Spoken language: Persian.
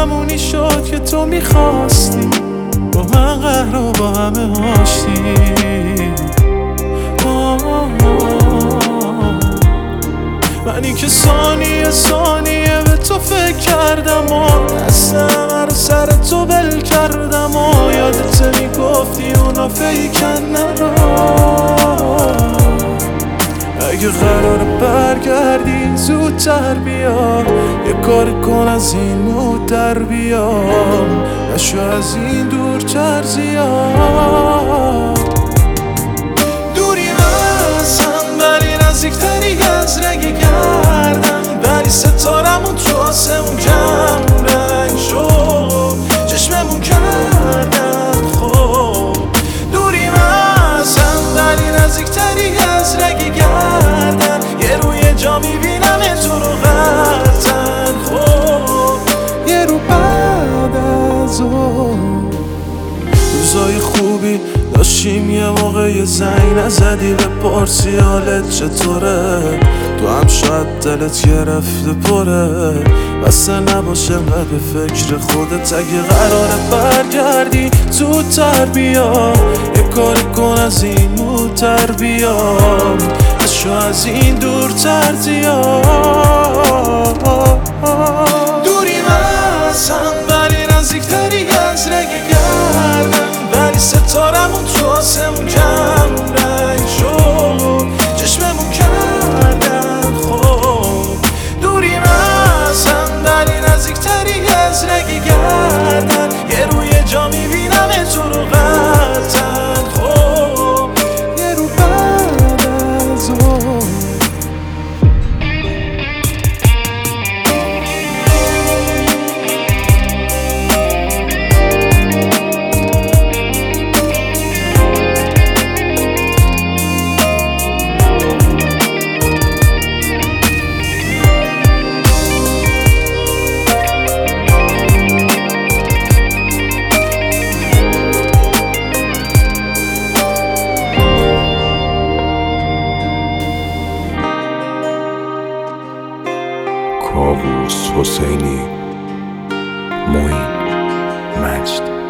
همونی شد که تو میخواستی، با من قهر و با همه آشتی. منی که ثانیه ثانیه به تو فکر کردم و دستم رو سر تو بل کردم و یادت میگفتی اونا فیکن نرا. اگه قراره برگردی زودتر بیا، یه کار کن از این مود در بیا، نشو از این دورتر زیاد. دوری از هم ولی نزدیکتری از رنگ گردم، ولی ستارمون تو آسمون کم رنگ شد، چشممون کردن خوب. دوری از هم ولی نزدیکتری از رنگ گردم، یه روی جا میبینم تو رو قطعا خوب. یه رو بعد از روزای خوبی داشتیم، یه موقع یه زنگ نزدی بپرسی حالت چطوره، تو هم شاید دلت گرفته پره، بسته نباشه و به فکر خودت. اگه قراره برگردی زودتر بیا، یه کاری کن از این مودتر بیا، نشو از این دورتر زیاد. دوری از هم ولی نزدیکتری از رنگ گردم، ولی ستارمون تو آسمون کم رنگ شد، چشممون کردن خوب. دوری از هم ولی نزدیکتری از رنگ گردن، یه روی جا میبینم تو رو قطعا خوب. یه رو بعد از کاووس حسینی، معین مجد.